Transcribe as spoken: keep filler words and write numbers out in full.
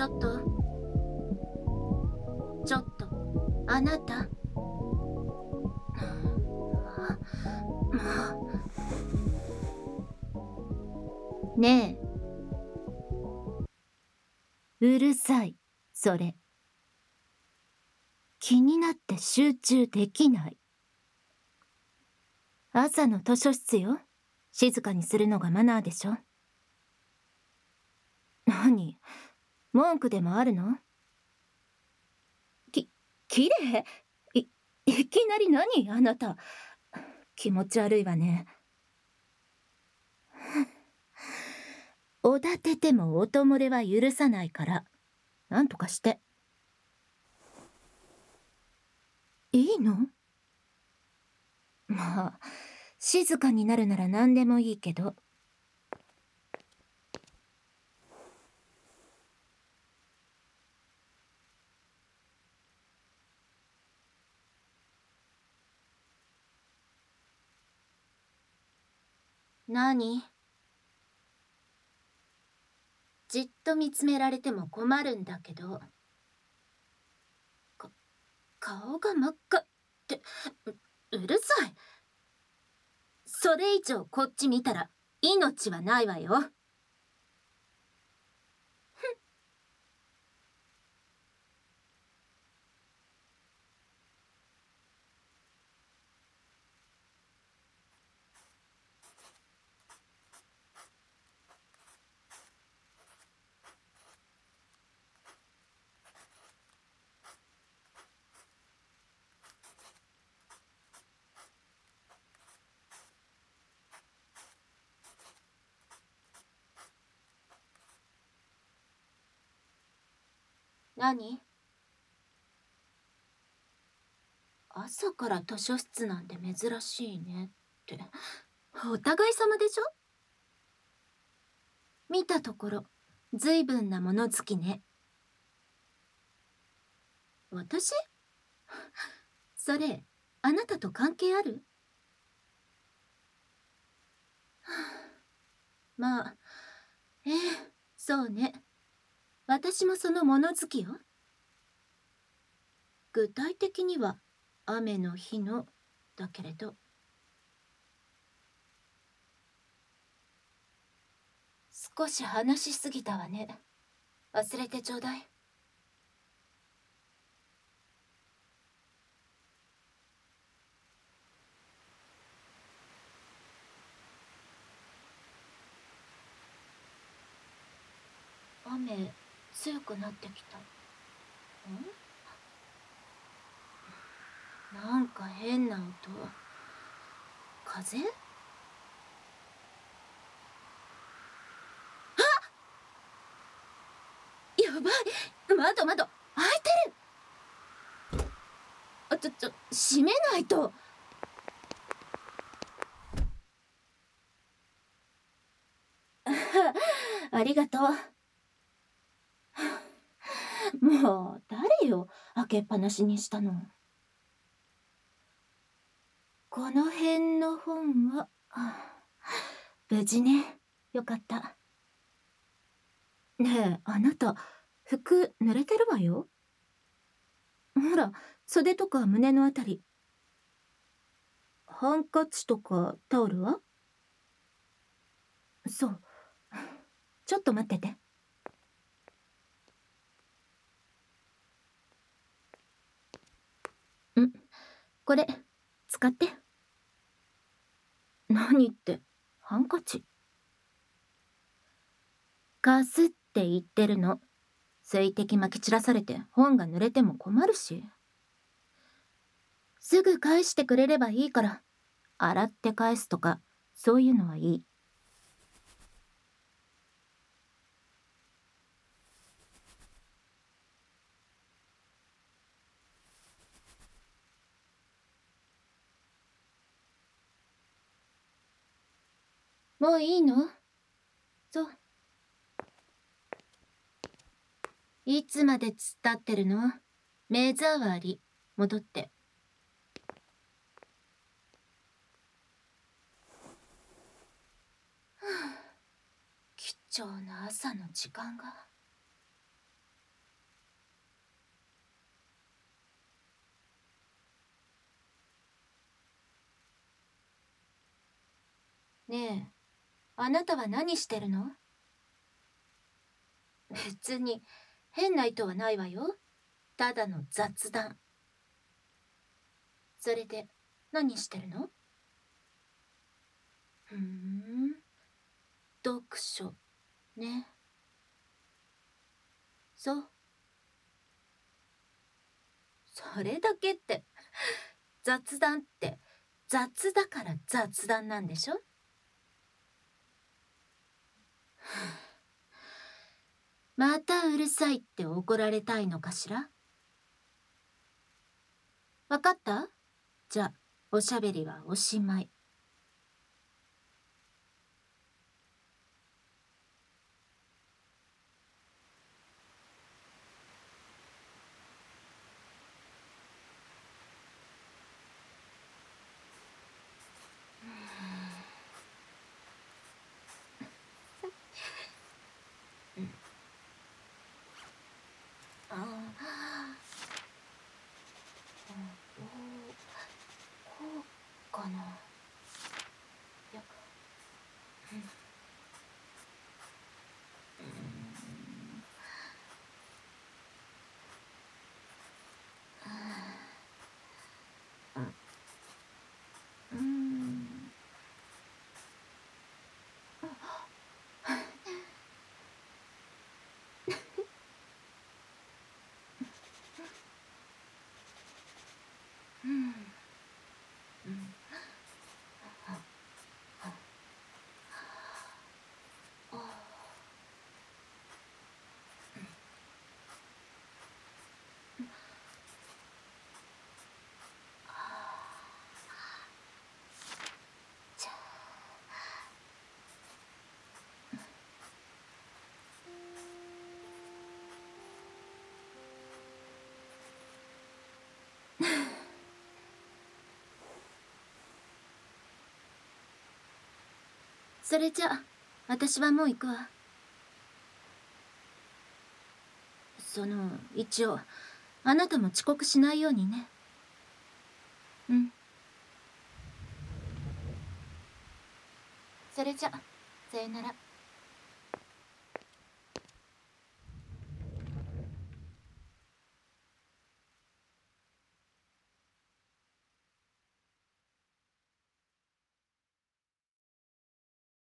ちょっと、ちょっと、あなた。ねえ。うるさい、それ。気になって集中できない。朝の図書室よ。静かにするのがマナーでしょ。何？文句でもあるの？き、きれい？い、いきなり何あなた。気持ち悪いわね。おだてても音漏れは許さないから、なんとかして。いいの？まあ、静かになるなら何でもいいけど。何？じっと見つめられても困るんだけど。か、顔が真っ赤って、う、うるさい。それ以上こっち見たら命はないわよ。何？朝から図書室なんて珍しいねって。お互い様でしょ？見たところ、ずいぶんな物好きね。私？それ、あなたと関係ある？まあ、ええ、そうね。私もその物好きよ。具体的には、雨の日の、だけれど。少し話しすぎたわね。忘れてちょうだい。雨、強くなってきた。ん？なんか変な音。風？やばい！窓窓開いてる！あ、ちょ、ちょ、閉めないと。ありがとう。もう、誰よ、開けっぱなしにしたの。この辺の本は、無事ね。よかった。ねえ、あなた、服濡れてるわよ。ほら、袖とか胸のあたり。ハンカチとかタオルは？そう。ちょっと待ってて。ん、これ、使って。何って、ハンカチ。貸すって言ってるの。水滴まき散らされて本が濡れても困るし。すぐ返してくれればいいから、洗って返すとか、そういうのはいい。もういいの？そう。いつまで突っ立ってるの？目障り。戻って。貴重な朝の時間が。 ねえ、あなたは何してるの？別に変な意図はないわよ。ただの雑談。それで何してるの？ふーん、読書ね。そう。それだけって、雑談って雑だから雑談なんでしょ？またうるさいって怒られたいのかしら？わかった？じゃあ、おしゃべりはおしまい。うん、ああ、どう、こうかな。いや、うん、うーん、あー、うーん、うん、うん、あちゃ。それじゃあ、私はもう行くわ。その、一応、あなたも遅刻しないようにね。うん。それじゃ、さよなら。